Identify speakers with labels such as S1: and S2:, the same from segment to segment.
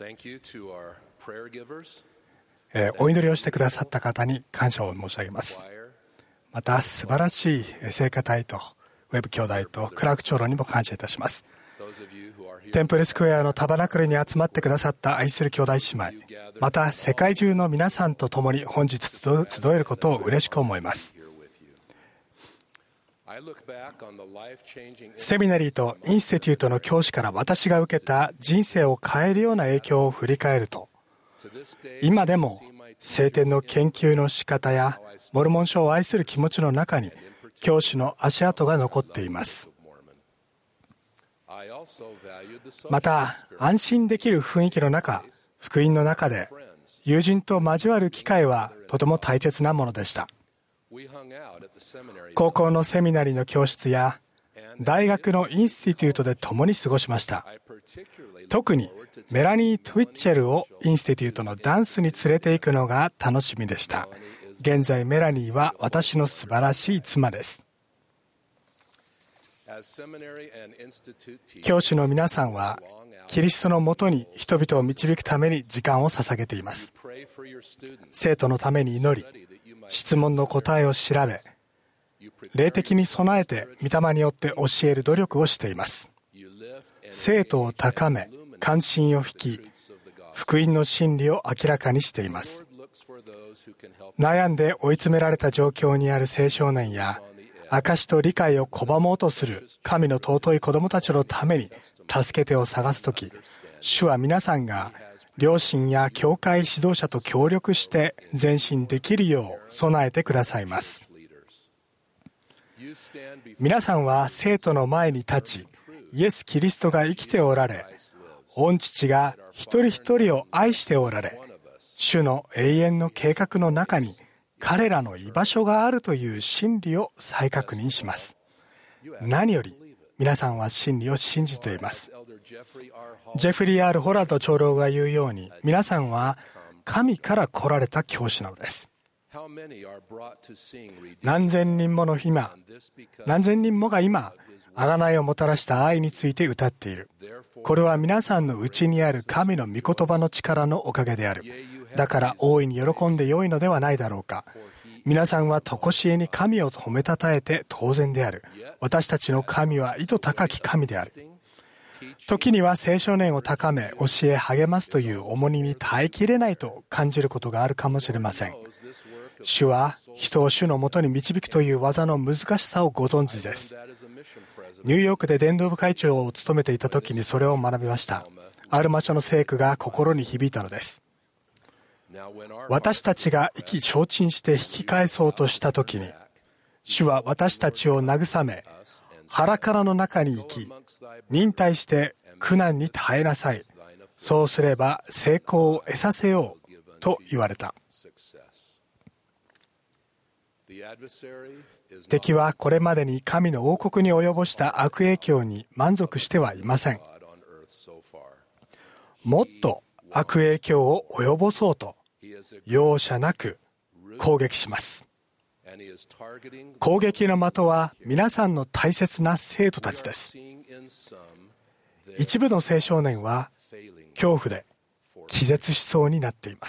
S1: お祈りをしてくださった方に感謝を申し上げます。また素晴らしい聖歌隊とウェブ兄弟とクラーク長老にも感謝いたします。テンプルスクエアのタバナクルに集まってくださった愛する兄弟姉妹、また世界中の皆さんと共に本日集えることを嬉しく思います。セミナリーとインスティテュートの教師から私が受けた人生を変えるような影響を振り返ると、今でも聖典の研究の仕方やモルモン書を愛する気持ちの中に教師の足跡が残っています。また安心できる雰囲気の中、福音の中で友人と交わる機会はとても大切なものでした。高校のセミナリーの教室や大学のインスティテュートで共に過ごしました。特にメラニー・トゥイッチェルをインスティテュートのダンスに連れて行くのが楽しみでした。現在メラニーは私の素晴らしい妻です。教師の皆さんはキリストのもとに人々を導くために時間を捧げています。生徒のために祈り、質問の答えを調べ、霊的に備えて御霊によって教える努力をしています。生徒を高め、関心を引き、福音の真理を明らかにしています。悩んで追い詰められた状況にある青少年や、証と理解を拒もうとする神の尊い子供たちのために助け手を探すとき、主は皆さんが両親や教会指導者と協力して前進できるよう備えてくださいます。皆さんは生徒の前に立ち、イエス・キリストが生きておられ、御父が一人一人を愛しておられ、主の永遠の計画の中に彼らの居場所があるという真理を再確認します。何より皆さんは真理を信じています。ジェフリー・R・ホラード長老が言うように、皆さんは神から来られた教師なのです。何千人もが今、贖いをもたらした愛について歌っている。これは皆さんのうちにある神の御言葉の力のおかげである。だから大いに喜んでよいのではないだろうか。皆さんは常しえに神を褒めたたえて当然である。私たちの神は意図高き神である。時には青少年を高め教え励ますという重荷に耐えきれないと感じることがあるかもしれません。主は人を主のもとに導くという技の難しさをご存知です。ニューヨークで伝道部会長を務めていた時にそれを学びました。ある場所の聖句が心に響いたのです。私たちが意気消沈して引き返そうとした時に、主は私たちを慰め、腹からの中に行き、忍耐して苦難に耐えなさい。そうすれば成功を得させようと言われた。敵はこれまでに神の王国に及ぼした悪影響に満足してはいません。もっと悪影響を及ぼそうと容赦なく攻撃します。攻撃の的は皆さんの大切な生徒たちです。一部の青少年は恐怖で気絶しそうになっています。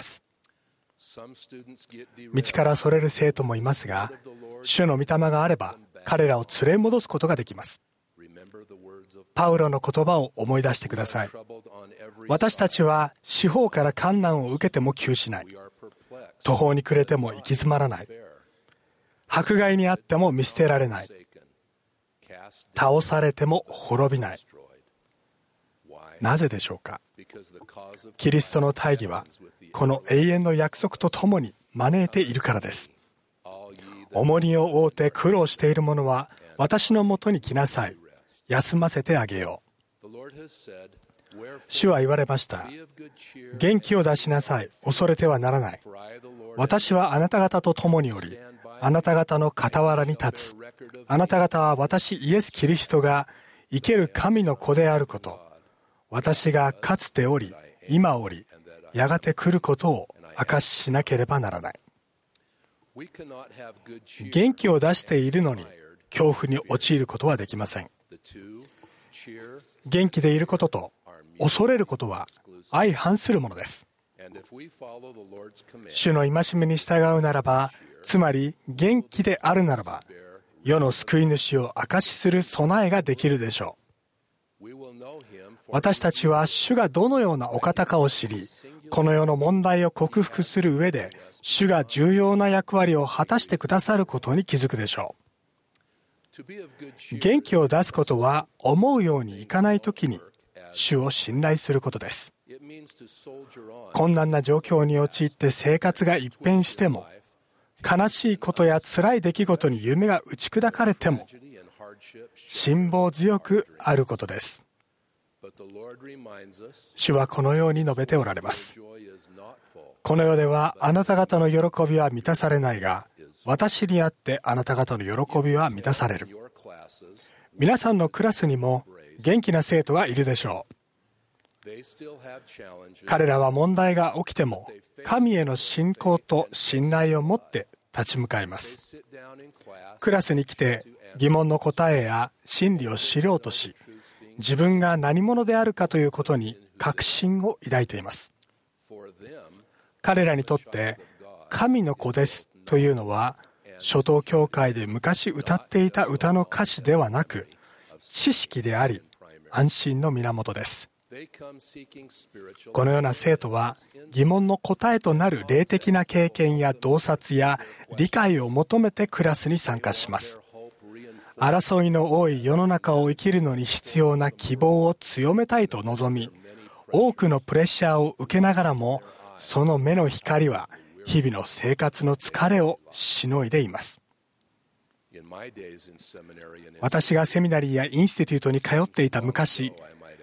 S1: 道からそれる生徒もいますが、主の御霊があれば彼らを連れ戻すことができます。パウロの言葉を思い出してください。私たちは四方から患難を受けても窮しない。途方に暮れても行き詰まらない。迫害にあっても見捨てられない。倒されても滅びない。なぜでしょうか。キリストの大義はこの永遠の約束とともに招いているからです。重荷を負うて苦労している者は私のもとに来なさい。休ませてあげよう。主は言われました。元気を出しなさい。恐れてはならない。私はあなた方と共におり、あなた方の傍らに立つ。あなた方は私イエス・キリストが生ける神の子であること、私がかつており、今おり、やがて来ることを証ししなければならない。元気を出しているのに恐怖に陥ることはできません。元気でいることと恐れることは相反するものです。主の戒めに従うならば、つまり元気であるならば、世の救い主を証しする備えができるでしょう。私たちは主がどのようなお方かを知り、この世の問題を克服する上で、主が重要な役割を果たしてくださることに気づくでしょう。元気を出すことは思うようにいかないときに主を信頼することです。困難な状況に陥って生活が一変しても、悲しいことや辛い出来事に夢が打ち砕かれても、辛抱強くあることです。主はこのように述べておられます。この世ではあなた方の喜びは満たされないが、私にあってあなた方の喜びは満たされる。皆さんのクラスにも元気な生徒がいるでしょう。彼らは問題が起きても、神への信仰と信頼を持って立ち向かいます。クラスに来て疑問の答えや真理を知ろうとし、自分が何者であるかということに確信を抱いています。彼らにとって神の子ですというのは、初等教会で昔歌っていた歌の歌詞ではなく、知識であり安心の源です。このような生徒は疑問の答えとなる霊的な経験や洞察や理解を求めてクラスに参加します。争いの多い世の中を生きるのに必要な希望を強めたいと望み、多くのプレッシャーを受けながらも、その目の光は日々の生活の疲れをしのいでいます。私がセミナリーやインスティテュートに通っていた昔、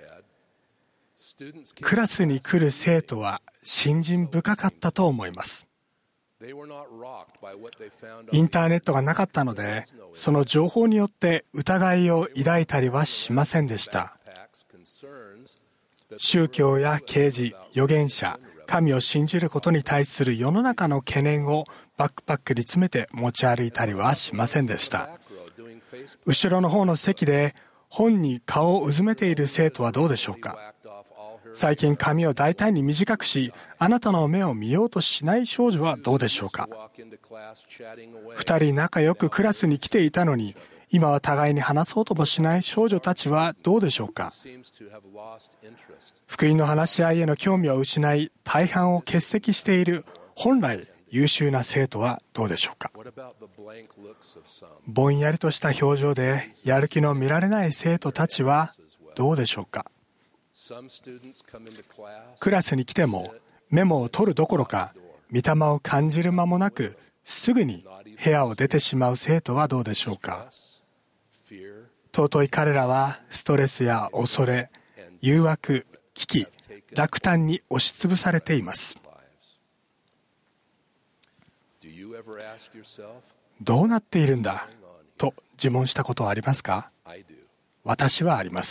S1: クラスに来る生徒は信心深かったと思います。インターネットがなかったので、その情報によって疑いを抱いたりはしませんでした。宗教や啓示、預言者、神を信じることに対する世の中の懸念をバックパックに詰めて持ち歩いたりはしませんでした。後ろの方の席で本に顔をうずめている生徒はどうでしょうか。最近髪を大胆に短くし、あなたの目を見ようとしない少女はどうでしょうか。2人仲良くクラスに来ていたのに、今は互いに話そうともしない少女たちはどうでしょうか。福音の話し合いへの興味を失い、大半を欠席している本来優秀な生徒はどうでしょうか。ぼんやりとした表情でやる気の見られない生徒たちはどうでしょうか。クラスに来てもメモを取るどころか、御霊を感じる間もなくすぐに部屋を出てしまう生徒はどうでしょうか。尊い彼らはストレスや恐れ、誘惑、危機、落胆に押しつぶされています。どうなっているんだと自問したことはありますか。私はあります。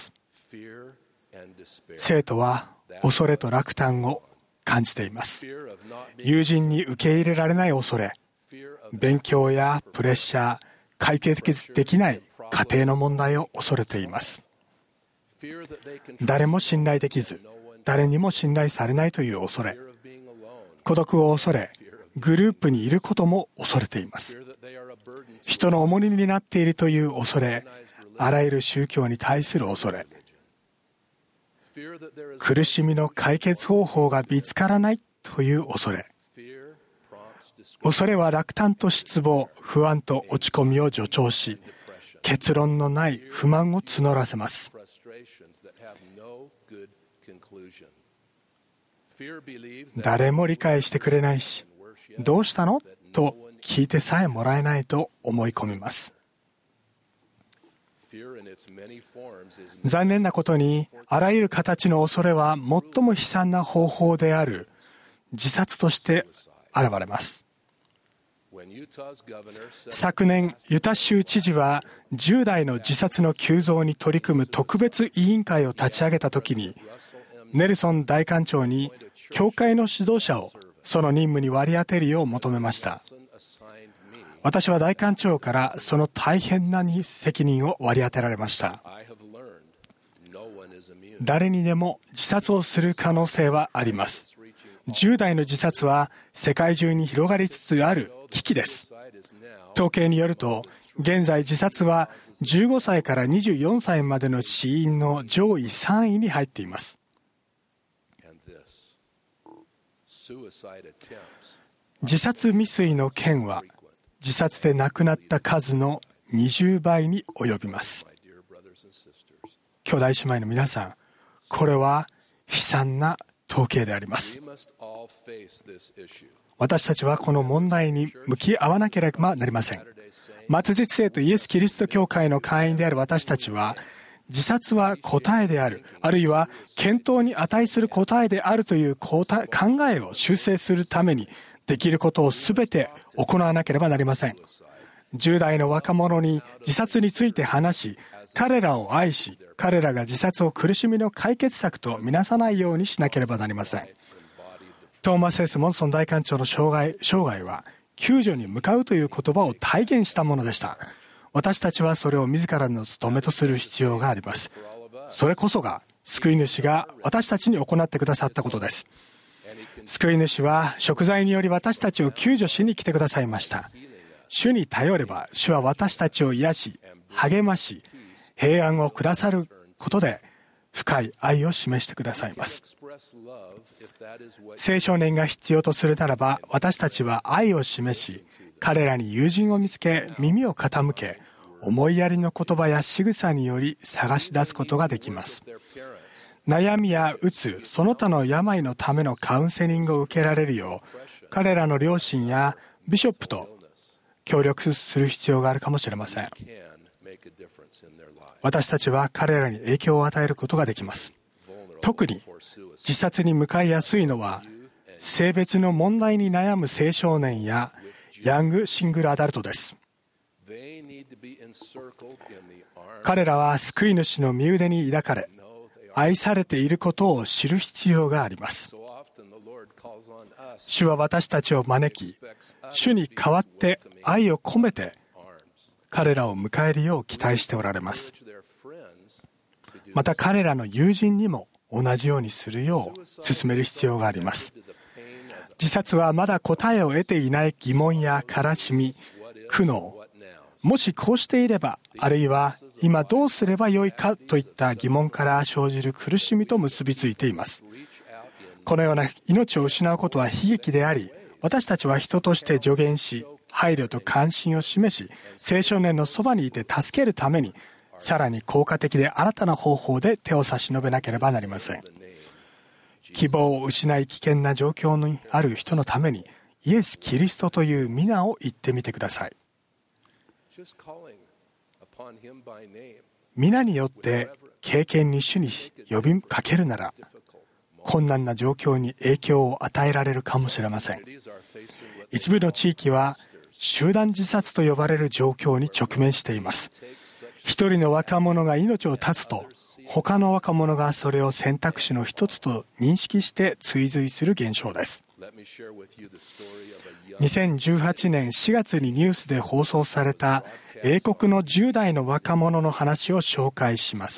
S1: 生徒は恐れと落胆を感じています。友人に受け入れられない恐れ、勉強やプレッシャー、解決できない家庭の問題を恐れています。誰も信頼できず、誰にも信頼されないという恐れ、孤独を恐れ、グループにいることも恐れています。人の重荷になっているという恐れ、あらゆる宗教に対する恐れ、苦しみの解決方法が見つからないという恐れ、恐れは落胆と失望、不安と落ち込みを助長し、結論のない不満を募らせます。誰も理解してくれないし、どうしたのと聞いてさえもらえないと思い込みます。残念なことに、あらゆる形の恐れは最も悲惨な方法である自殺として現れます。昨年、ユタ州知事は10代の自殺の急増に取り組む特別委員会を立ち上げたときに、ネルソン大官長に教会の指導者をその任務に割り当てるよう求めました。私は大官長からその大変な責任を割り当てられました。 誰にでも自殺をする可能性はあります。10代の自殺は世界中に広がりつつある危機です。統計によると、現在自殺は15歳から24歳までの死因の上位3位に入っています。自殺未遂の件は自殺で亡くなった数の20倍に及びます。兄弟姉妹の皆さん、これは悲惨な統計であります。私たちはこの問題に向き合わなければなりません。末日聖とイエス・キリスト教会の会員である私たちは、自殺は答えである、あるいは検討に値する答えであるという考えを修正するために、できることをすべて行わなければなりません。10代の若者に自殺について話し、彼らを愛し、彼らが自殺を苦しみの解決策とみなさないようにしなければなりません。トーマス・モンソン大官長の生涯は、救助に向かうという言葉を体現したものでした。私たちはそれを自らの務めとする必要があります。それこそが救い主が私たちに行ってくださったことです。救い主は贖罪により私たちを救助しに来てくださいました。主に頼れば主は私たちを癒し、励まし、平安をくださることで深い愛を示してくださいます。青少年が必要とするならば、私たちは愛を示し、彼らに友人を見つけ、耳を傾け、思いやりの言葉や仕草により探し出すことができます。悩みやうつ、その他の病のためのカウンセリングを受けられるよう、彼らの両親やビショップと協力する必要があるかもしれません。私たちは彼らに影響を与えることができます。特に自殺に向かいやすいのは、性別の問題に悩む青少年やヤングシングルアダルトです。彼らは救い主の身腕に抱かれ、愛されていることを知る必要があります。主は私たちを招き、主に代わって愛を込めて彼らを迎えるよう期待しておられます。また彼らの友人にも同じようにするよう進める必要があります。自殺はまだ答えを得ていない疑問や悲しみ、苦悩、もしこうしていれば、あるいは今どうすればよいかといった疑問から生じる苦しみと結びついています。このような命を失うことは悲劇であり、私たちは人として助言し、配慮と関心を示し、青少年のそばにいて助けるために、さらに効果的で新たな方法で手を差し伸べなければなりません。希望を失い危険な状況にある人のために、イエス・キリストという皆を言ってみてください。皆によって経験に主に呼びかけるなら、困難な状況に影響を与えられるかもしれません。一部の地域は集団自殺と呼ばれる状況に直面しています。一人の若者が命を絶つと、他の若者がそれを選択肢の一つと認識して追随する現象です。2018年4月にニュースで放送された英国の10代の若者の話を紹介します。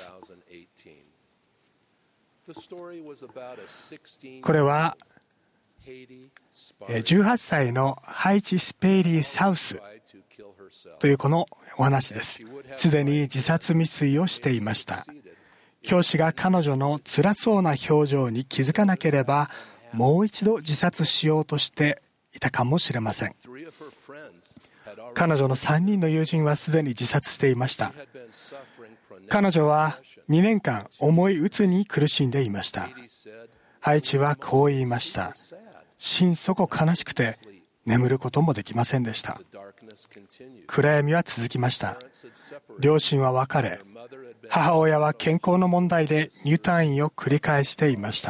S1: これは18歳のハイチ・スペイリー・サウスというこのお話です。すでに自殺未遂をしていました。教師が彼女の辛そうな表情に気づかなければ、もう一度自殺しようとしていたかもしれません。彼女の3人の友人はすでに自殺していました。彼女は2年間重い鬱に苦しんでいました。ハイチはこう言いました。心底悲しくて眠ることもできませんでした。暗闇は続きました。両親は別れ、母親は健康の問題で入退院を繰り返していました。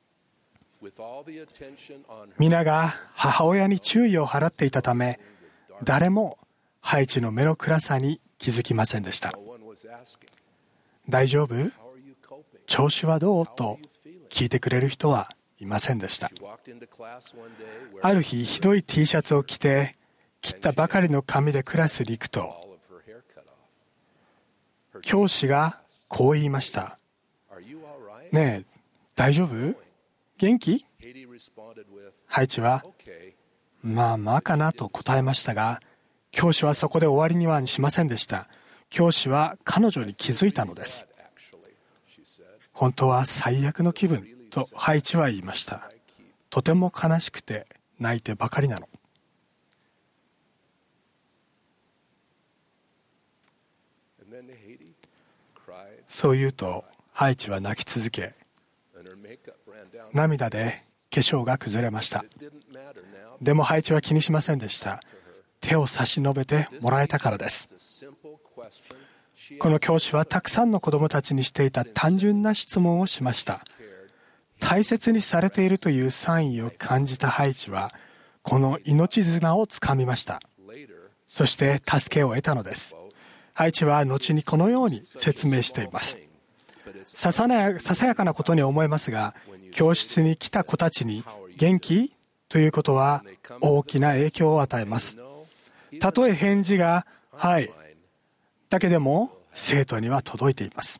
S1: 皆が母親に注意を払っていたため、誰もハイチの目の暗さに気づきませんでした。大丈夫？調子はどう？と聞いてくれる人はいませんでした。ある日、ひどい T シャツを着て、切ったばかりの髪でクラスに行くと、教師がこう言いました。 ねえ、大丈夫？元気？ハイチは、まあまあかなと答えましたが、教師はそこで終わりにはしませんでした。教師は彼女に気づいたのです。本当は最悪の気分とハイチは言いました。とても悲しくて泣いてばかりなの。そう言うとハイチは泣き続け、涙で化粧が崩れました。でもハイチは気にしませんでした。手を差し伸べてもらえたからです。この教師はたくさんの子供たちにしていた単純な質問をしました。大切にされているというサインを感じたハイチは、この命綱をつかみました。そして助けを得たのです。ハイチは後にこのように説明しています。ささやかなことに思えますが、教室に来た子たちに元気ということは大きな影響を与えます。たとえ返事がはいだけでも生徒には届いています。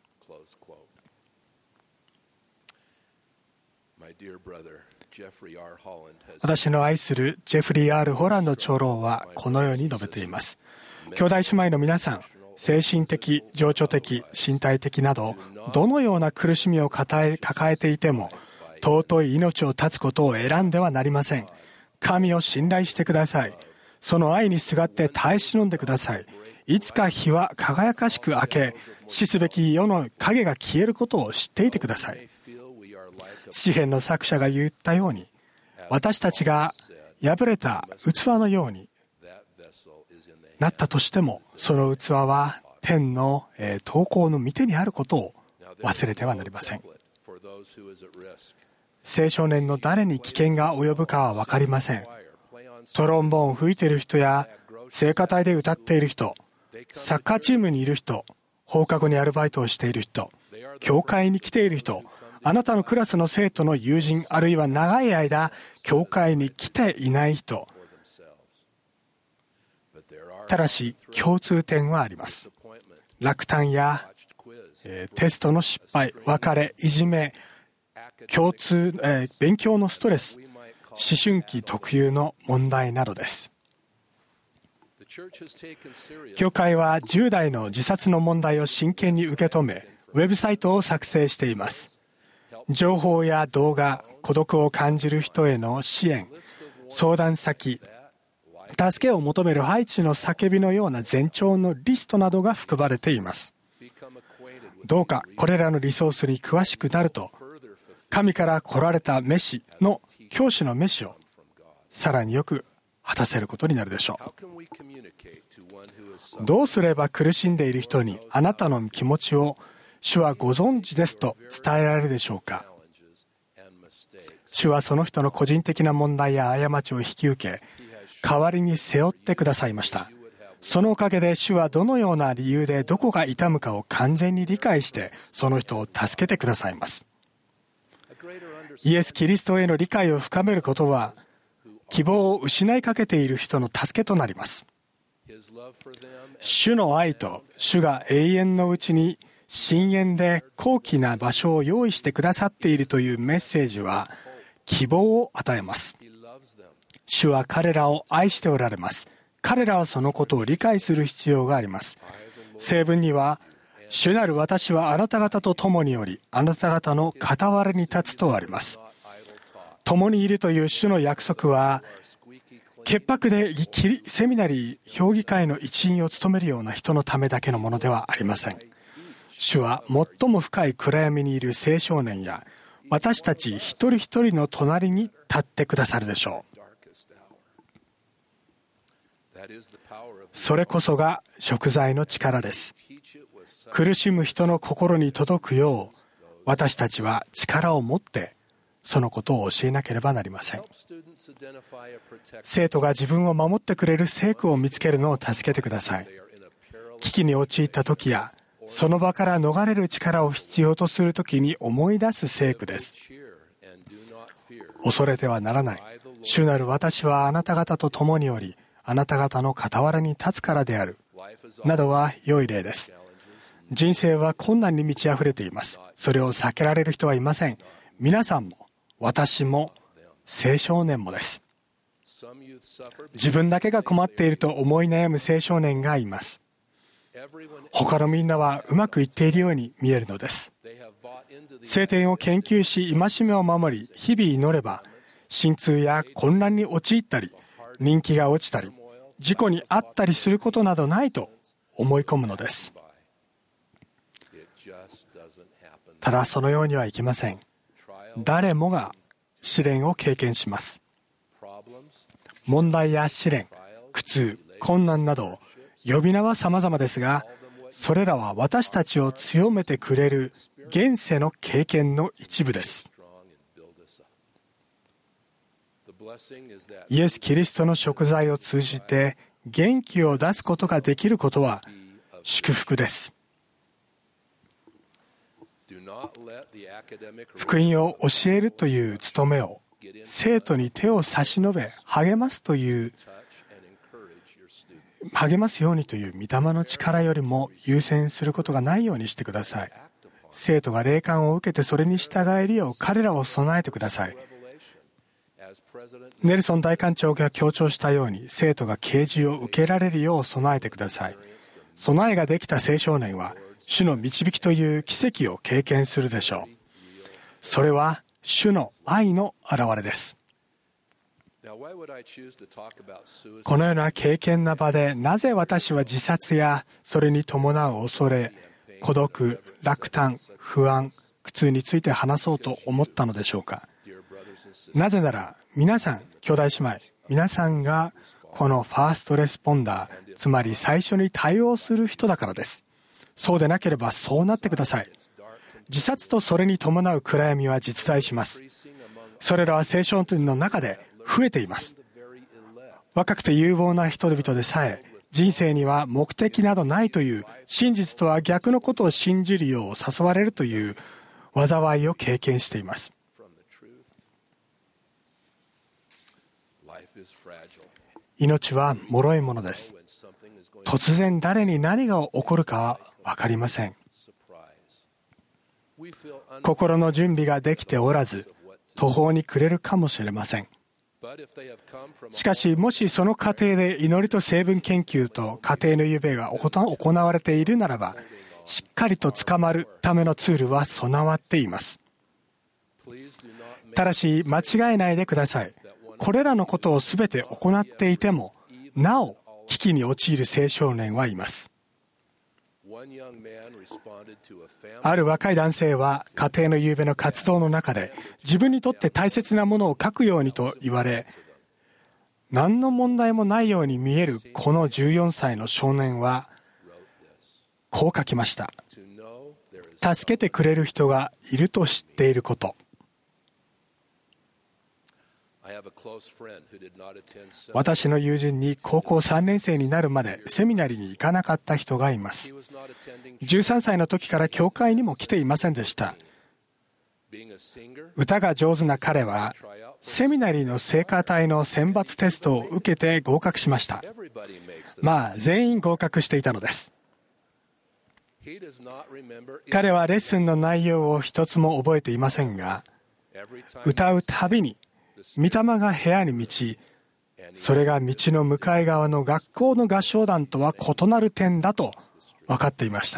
S1: 私の愛するジェフリー・ R ・ホランド長老はこのように述べています。兄弟姉妹の皆さん、精神的、情緒的、身体的などどのような苦しみを抱えていても、尊い命を絶つことを選んではなりません。神を信頼してください。その愛にすがって耐え忍んでください。いつか日は輝かしく明け、死すべき世の影が消えることを知っていてください。詩篇の作者が言ったように、私たちが破れた器のようになったとしても、その器は天の祷告の御手にあることを忘れてはなりません。青少年の誰に危険が及ぶかは分かりません。トロンボーンを吹いている人や聖歌隊で歌っている人、サッカーチームにいる人、放課後にアルバイトをしている人、教会に来ている人、あなたのクラスの生徒の友人、あるいは長い間教会に来ていない人、ただし共通点はあります。落胆やテストの失敗、別れ、いじめ、勉強のストレス、思春期特有の問題などです。教会は10代の自殺の問題を真剣に受け止め、ウェブサイトを作成しています。情報や動画、孤独を感じる人への支援、相談先、助けを求めるハイチの叫びのような前兆のリストなどが含まれています。どうかこれらのリソースに詳しくなると、神から来られた召しの教師の召しをさらによく果たせることになるでしょう。どうすれば苦しんでいる人にあなたの気持ちを主はご存知ですと伝えられるでしょうか。主はその人の個人的な問題や過ちを引き受け、代わりに背負ってくださいました。そのおかげで主はどのような理由でどこが痛むかを完全に理解して、その人を助けてくださいます。イエス・キリストへの理解を深めることは、希望を失いかけている人の助けとなります。主の愛と主が永遠のうちに深淵で高貴な場所を用意してくださっているというメッセージは希望を与えます。主は彼らを愛しておられます。彼らはそのことを理解する必要があります。聖文には、主なる私はあなた方と共におり、あなた方の傍らに立つとあります。共にいるという主の約束は、潔白でセミナリー評議会の一員を務めるような人のためだけのものではありません。主は最も深い暗闇にいる青少年や私たち一人一人の隣に立ってくださるでしょう。それこそが贖罪の力です。苦しむ人の心に届くよう、私たちは力を持ってそのことを教えなければなりません。生徒が自分を守ってくれる聖句を見つけるのを助けてください。危機に陥った時や、その場から逃れる力を必要とする時に思い出す聖句です。恐れてはならない。主なる私はあなた方と共におり、あなた方の傍らに立つからである。などは良い例です。 人生は困難に満ち溢れています。それを避けられる人はいません。皆さんも私も青少年もです。自分だけが困っていると思い悩む青少年がいます。他のみんなはうまくいっているように見えるのです。聖典を研究し戒めを守り日々祈れば、心痛や混乱に陥ったり、人気が落ちたり、事故に遭ったりすることなどないと思い込むのです。ただそのようにはいきません。誰もが試練を経験します。問題や試練、苦痛、困難など呼び名は様々ですが、それらは私たちを強めてくれる現世の経験の一部です。イエス・キリストの贖罪を通じて元気を出すことができることは祝福です。福音を教えるという務めを生徒に手を差し伸べ励ますようにという御霊の力よりも優先することがないようにしてください。生徒が霊感を受けてそれに従えるよう彼らを備えてください。ネルソン大官長が強調したように、生徒が啓示を受けられるよう備えてください。備えができた青少年は主の導きという奇跡を経験するでしょう。それは主の愛の表れです。このような敬虔な場で、なぜ私は自殺やそれに伴う恐れ、孤独、落胆、不安、苦痛について話そうと思ったのでしょうか。なぜなら皆さん、兄弟姉妹、皆さんがこのファーストレスポンダー、つまり最初に対応する人だからです。そうでなければそうなってください。自殺とそれに伴う暗闇は実在します。それらは青少年の中で増えています。若くて有望な人々でさえ、人生には目的などないという真実とは逆のことを信じるよう誘われるという災いを経験しています。命は脆いものです。突然誰に何が起こるかは分かりません。心の準備ができておらず、途方に暮れるかもしれません。しかし、もしその過程で祈りと成分研究と家庭の預備が行われているならば、しっかりと捕まるためのツールは備わっています。ただし、間違えないでください。これらのことをすべて行っていても、なお危機に陥る青少年はいます。ある若い男性は家庭の夕べの活動の中で自分にとって大切なものを書くようにと言われ、何の問題もないように見えるこの14歳の少年はこう書きました。助けてくれる人がいると知っていること。私の友人に高校3年生になるまでセミナリに行かなかった人がいます。13歳の時から教会にも来ていませんでした。歌が上手な彼はセミナリの聖歌隊の選抜テストを受けて合格しました。全員合格していたのです。彼はレッスンの内容を一つも覚えていませんが、歌うたびに御霊が部屋に満ち、それが道の向かい側の学校の合唱団とは異なる点だと分かっていました。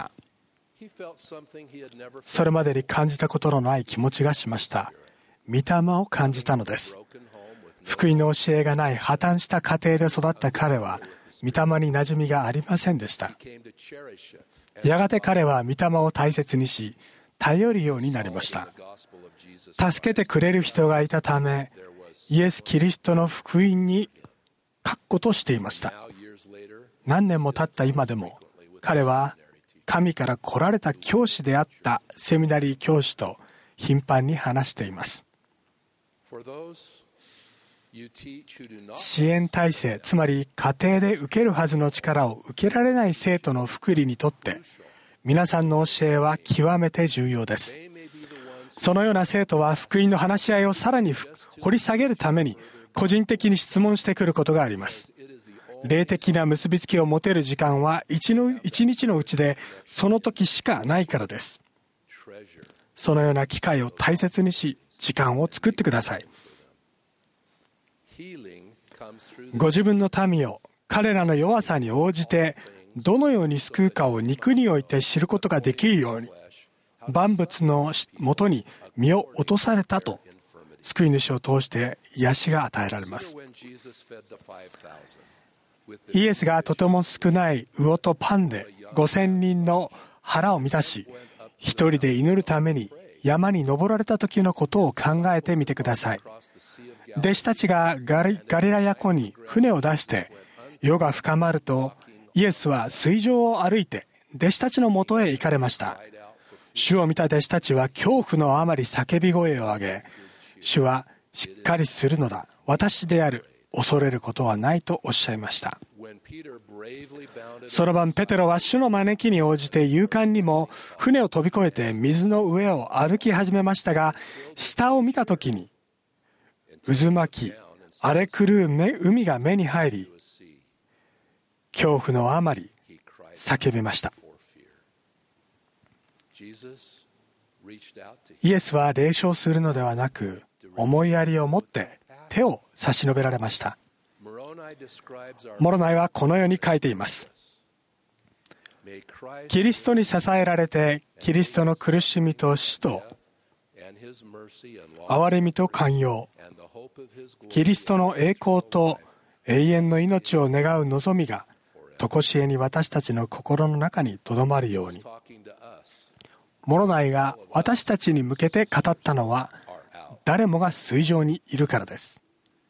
S1: それまでに感じたことのない気持ちがしました。御霊を感じたのです。福音の教えがない破綻した家庭で育った彼は御霊に馴染みがありませんでした。やがて彼は御霊を大切にし、頼るようになりました。助けてくれる人がいたため、イエス・キリストの福音に確固としていました。何年も経った今でも、彼は神から来られた教師であったセミナリー教師と頻繁に話しています。支援体制、つまり家庭で受けるはずの力を受けられない生徒の福利にとって、皆さんの教えは極めて重要です。そのような生徒は福音の話し合いをさらに掘り下げるために個人的に質問してくることがあります。 霊的な結びつきを持てる時間は一日のうちでその時しかないからです。そのような機会を大切にし、時間を作ってください。ご自分の民を彼らの弱さに応じてどのように救うかを肉において知ることができるように、万物のもとに身を落とされたと救い主を通して癒しが与えられます。イエスがとても少ない魚とパンで5000人の腹を満たし、一人で祈るために山に登られた時のことを考えてみてください。弟子たちがガリラヤ湖に船を出して夜が深まると、イエスは水上を歩いて弟子たちのもとへ行かれました。主を見た弟子たちは恐怖のあまり叫び声を上げ、主はしっかりするのだ、私である、恐れることはないとおっしゃいました。その晩ペテロは主の招きに応じて勇敢にも船を飛び越えて水の上を歩き始めましたが、下を見た時に渦巻き荒れ狂う海が目に入り、恐怖のあまり叫びました。イエスは冷笑するのではなく、思いやりを持って手を差し伸べられました。モロナイはこのように書いています。キリストに支えられて、キリストの苦しみと死と憐れみと寛容、キリストの栄光と永遠の命を願う望みが常しえに私たちの心の中にとどまるように。モロナイが私たちに向けて語ったのは、誰もが水上にいるからです。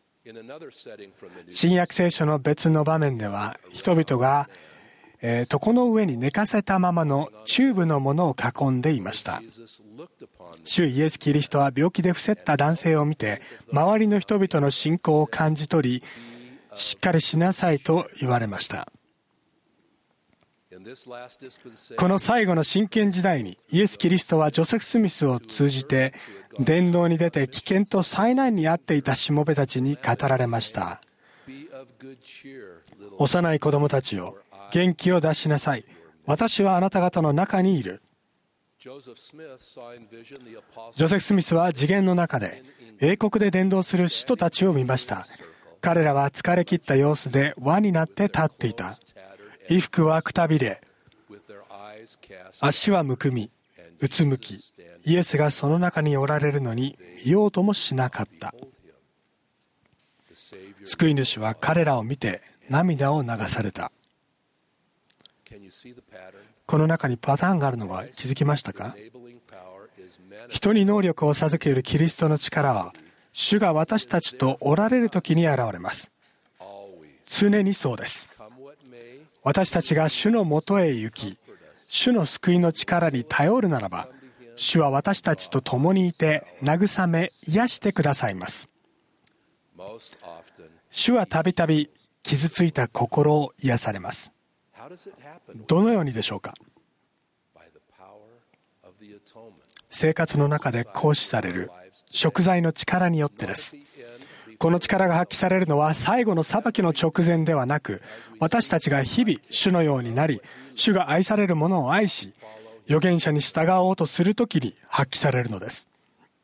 S1: 新約聖書の別の場面では、人々が床の上に寝かせたままのチューブのものを囲んでいました。主イエス・キリストは病気で伏せった男性を見て、周りの人々の信仰を感じ取り、しっかりしなさいと言われました。この最後の真剣時代に、イエス・キリストはジョセフ・スミスを通じて伝道に出て危険と災難に遭っていたしもべたちに語られました。幼い子供たちよ、元気を出しなさい。私はあなた方の中にいる。ジョセフ・スミスは次元の中で英国で伝道する使徒たちを見ました。彼らは疲れ切った様子で輪になって立っていた。衣服はくたびれ、足はむくみ、うつむき、イエスがその中におられるのに見ようともしなかった。救い主は彼らを見て涙を流された。この中にパターンがあるのは気づきましたか？人に能力を授けるキリストの力は、主が私たちとおられる時に現れます。常にそうです。私たちが主のもとへ行き、主の救いの力に頼るならば、主は私たちと共にいて慰め癒してくださいます。主はたびたび傷ついた心を癒されます。どのようにでしょうか？生活の中で行使される贖罪の力によってです。この力が発揮されるのは最後の裁きの直前ではなく、私たちが日々主のようになり、主が愛されるものを愛し、預言者に従おうとするときに発揮されるのです。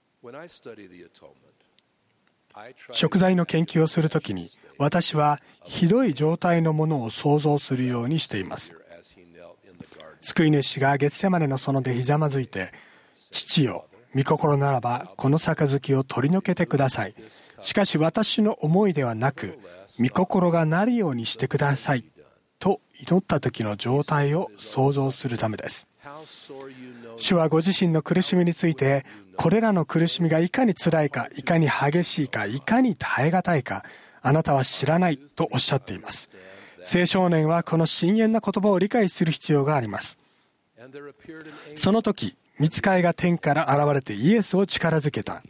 S1: 贖罪の研究をするときに、私はひどい状態のものを想像するようにしています。救い主がゲッセマネの園でひざまずいて、父よ、御心ならばこの杯を取り除けてください。しかし私の思いではなく、御心がなるようにしてくださいと祈った時の状態を想像するためです。主はご自身の苦しみについて、これらの苦しみがいかに辛いか、いかに激しいか、いかに耐え難いか、あなたは知らないとおっしゃっています。青少年はこの深遠な言葉を理解する必要があります。その時、御使いが天から現れてイエスを力づけた。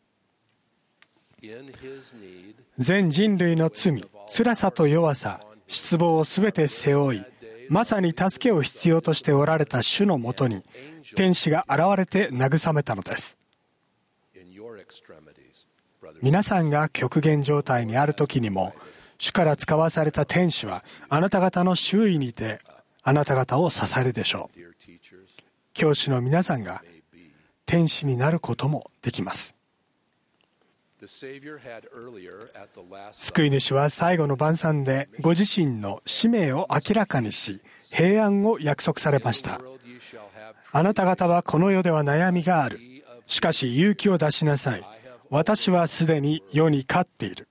S1: 全人類の罪、辛さと弱さ、失望をすべて背負い、まさに助けを必要としておられた主のもとに、天使が現れて慰めたのです。皆さんが極限状態にある時にも、 主から使わされた天使はあなた方の周囲にいてあなた方を支えるでしょう。教師の皆さんが天使になることもできます。救い主は最後の晩餐でご自身の使命を明らかにし、平安を約束されました。あなた方はこの世では悩みがある。しかし勇気を出しなさい。私はすでに世に勝っている。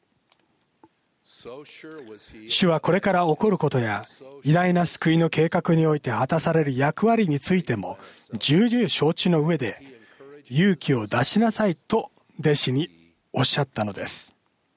S1: 主はこれから起こることや偉大な救いの計画において果たされる役割についても重々承知の上で、勇気を出しなさいと弟子におっしゃったのです。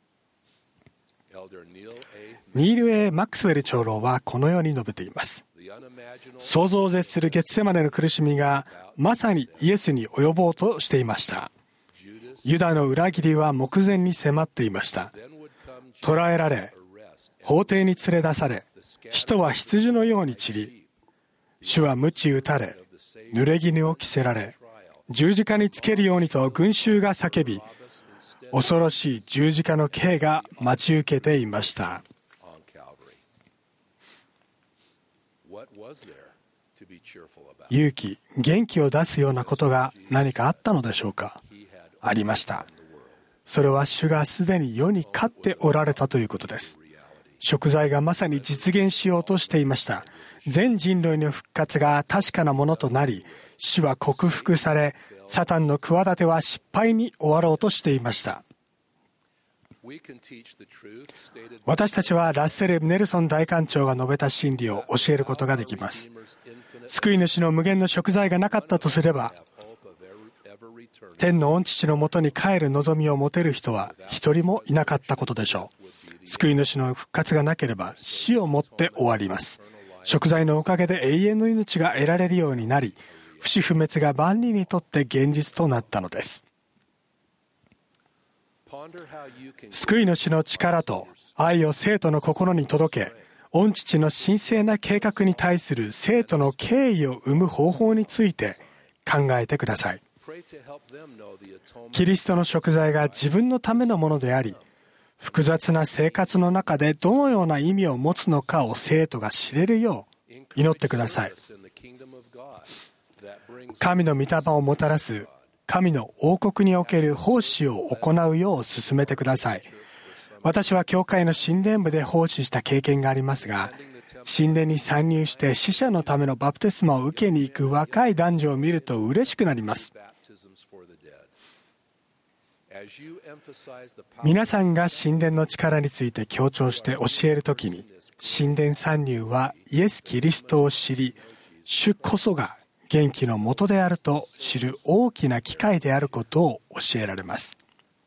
S1: ニール・ A ・マックスウェル長老はこのように述べています。想像を絶するゲッツェマネの苦しみがまさにイエスに及ぼうとしていました。ユダの裏切りは目前に迫っていました。捕らえられ、法廷に連れ出され、人は羊のように散り、主は鞭打たれ、濡れ衣を着せられ、十字架につけるようにと群衆が叫び、恐ろしい十字架の刑が待ち受けていました。勇気、元気を出すようなことが何かあったのでしょうか。ありました。それは主がすでに世に勝っておられたということです。贖罪がまさに実現しようとしていました。全人類の復活が確かなものとなり、死は克服され、サタンの企ては失敗に終わろうとしていました。私たちはラッセル・ネルソン大官長が述べた真理を教えることができます。救い主の無限の贖罪がなかったとすれば、天の御父のもとに帰る望みを持てる人は一人もいなかったことでしょう。救い主の復活がなければ死をもって終わります。贖罪のおかげで永遠の命が得られるようになり、不死不滅が万人にとって現実となったのです。救い主の力と愛を生徒の心に届け、御父の神聖な計画に対する生徒の敬意を生む方法について考えてください。キリストの贖罪が自分のためのものであり、複雑な生活の中でどのような意味を持つのかを生徒が知れるよう祈ってください。神の御霊をもたらす神の王国における奉仕を行うよう進めてください。私は教会の神殿部で奉仕した経験がありますが、神殿に参入して死者のためのバプテスマを受けに行く若い男女を見ると嬉しくなります。皆さんが神殿の力について強調して教えるときに、神殿参入はイエス・キリストを知り、主こそが元気の元であると知る大きな機会であることを教えられます。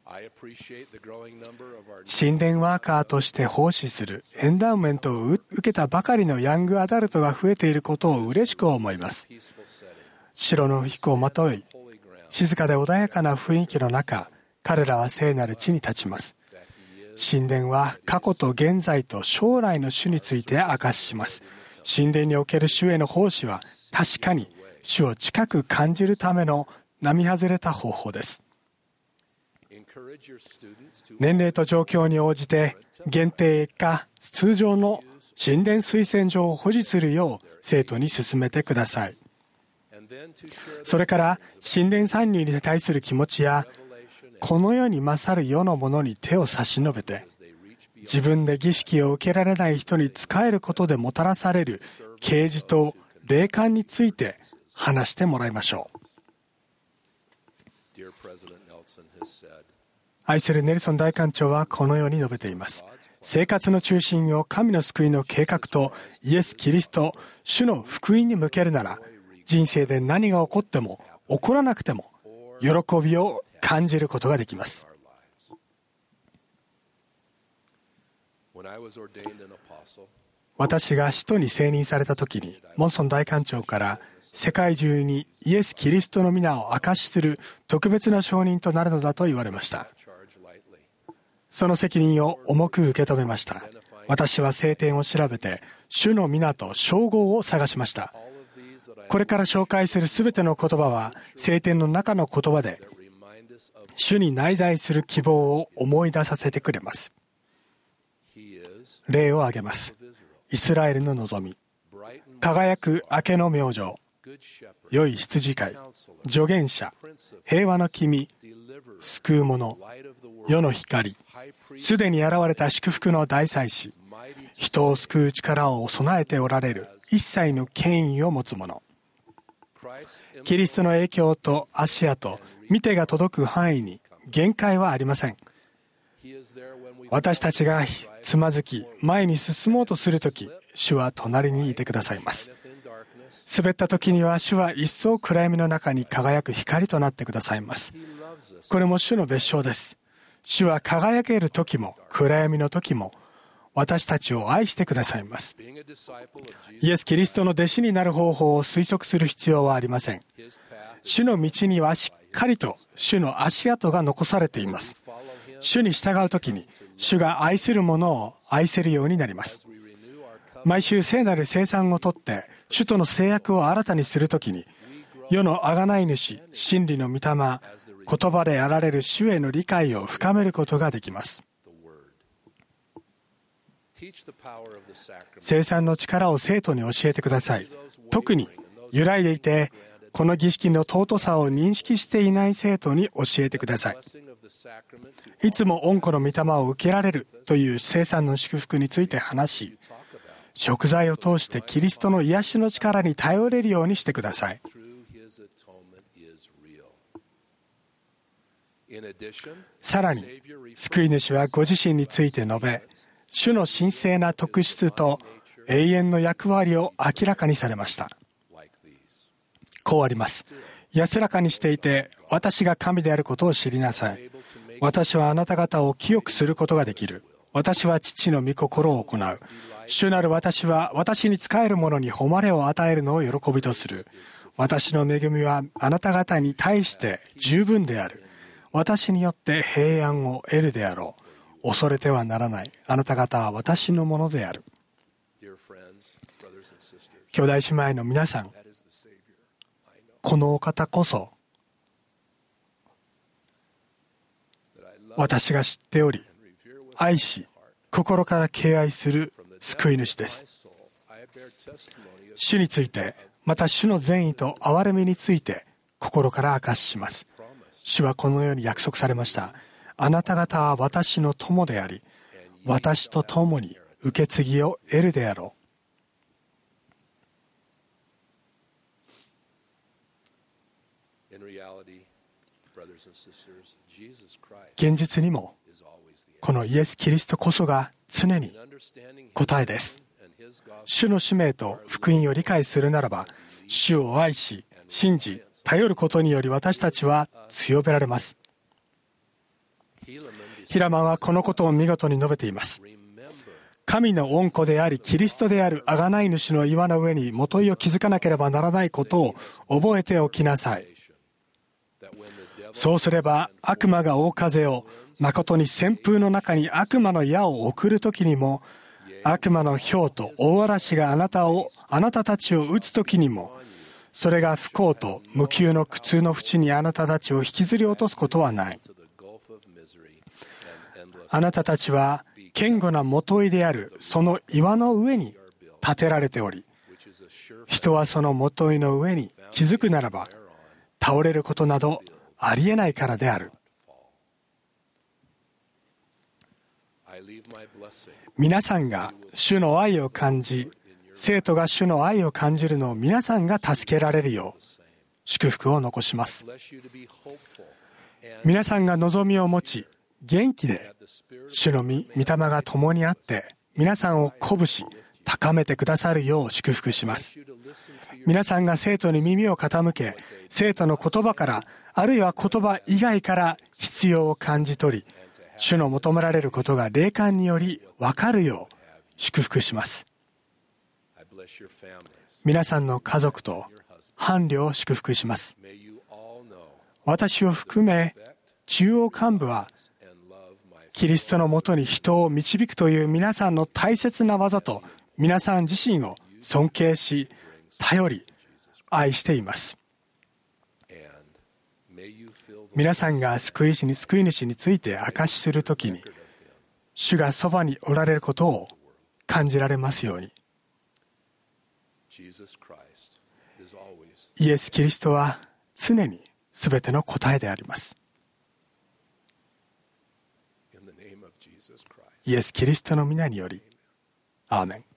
S1: 神殿ワーカーとして奉仕するエンダウメントを受けたばかりのヤングアダルトが増えていることを嬉しく思います。白の服をまとい、静かで穏やかな雰囲気の中、彼らは聖なる地に立ちます。神殿は過去と現在と将来の主について明かしします。神殿における主への奉仕は確かに主を近く感じるための並外れた方法です。年齢と状況に応じて限定か通常の神殿推薦状を保持するよう生徒に勧めてください。それから神殿参入に対する気持ちや、この世に勝る世のものに手を差し伸べて、自分で儀式を受けられない人に仕えることでもたらされる啓示と霊感について話してもらいましょう。愛するネルソン大官長はこのように述べています。生活の中心を神の救いの計画とイエス・キリスト、主の福音に向けるなら、人生で何が起こっても起こらなくても喜びを感じることができます。私が使徒に選任された時に、モンソン大官長から世界中にイエス・キリストの皆を証しする特別な証人となるのだと言われました。その責任を重く受け止めました。私は聖典を調べて、主の皆と称号を探しました。これから紹介するすべての言葉は、聖典の中の言葉で、主に内在する希望を思い出させてくれます。 例を挙げます。イスラエルの望み、輝く明けの明星、良い羊飼い、助言者、平和の君、救う者、世の光、すでに現れた祝福の大祭司、人を救う力を備えておられる一切の権威を持つ者。キリストの影響と足跡、見てが届く範囲に限界はありません。私たちがつまずき前に進もうとするとき、主は隣にいてくださいます。滑ったときには主は一層暗闇の中に輝く光となってくださいます。これも主の別称です。主は輝けるときも暗闇のときも私たちを愛してくださいます。イエス・キリストの弟子になる方法を推測する必要はありません。主の道にはしっかりと主の足跡が残されています。主に従うときに主が愛する者を愛せるようになります。毎週聖なる聖餐をとって主との制約を新たにするときに、世の贖い主、真理の御霊、言葉であられる主への理解を深めることができます。聖餐の力を生徒に教えてください。特に揺らいでいてこの儀式の尊さを認識していない生徒に教えてください。いつも恩子の御霊を受けられるという聖餐の祝福について話し、食材を通してキリストの癒しの力に頼れるようにしてください。さらに、救い主はご自身について述べ、主の神聖な特質と永遠の役割を明らかにされました。こうあります。安らかにしていて、私が神であることを知りなさい。私はあなた方を清くすることができる。私は父の御心を行う。主なる私は私に仕える者に誉れを与えるのを喜びとする。私の恵みはあなた方に対して十分である。私によって平安を得るであろう。恐れてはならない。あなた方は私のものである。兄弟姉妹の皆さん、このお方こそ私が知っており、愛し、心から敬愛する救い主です。主について、また主の善意と憐れみについて心から証しします。主はこのように約束されました。あなた方は私の友であり、私と共に受け継ぎを得るであろう。現実にもこのイエス・キリストこそが常に答えです。主の使命と福音を理解するならば、主を愛し、信じ、頼ることにより私たちは強められます。ヒラマンはこのことを見事に述べています。神の恩子であり、キリストである贖い主の岩の上に元井を築かなければならないことを覚えておきなさい。そうすれば悪魔が大風を、誠に旋風の中に悪魔の矢を送るときにも、悪魔の雹と大嵐があなたたちを打つときにも、それが不幸と無給の苦痛の淵にあなたたちを引きずり落とすことはない。あなたたちは堅固な元井であるその岩の上に建てられており、人はその元井の上に築くならば倒れることなどありえないからである。皆さんが主の愛を感じ、生徒が主の愛を感じるのを皆さんが助けられるよう祝福を残します。皆さんが望みを持ち、元気で主の御霊が共にあって皆さんを鼓舞し高めてくださるよう祝福します。皆さんが生徒に耳を傾け、生徒の言葉からあるいは言葉以外から必要を感じ取り、主の求められることが霊感により分かるよう祝福します。皆さんの家族と伴侶を祝福します。私を含め中央幹部はキリストのもとに人を導くという皆さんの大切な技と皆さん自身を尊敬し、頼り、愛しています。皆さんが救い主について証しするときに、主がそばにおられることを感じられますように。イエス・キリストは常にすべての答えであります。イエス・キリストの皆により、アーメン。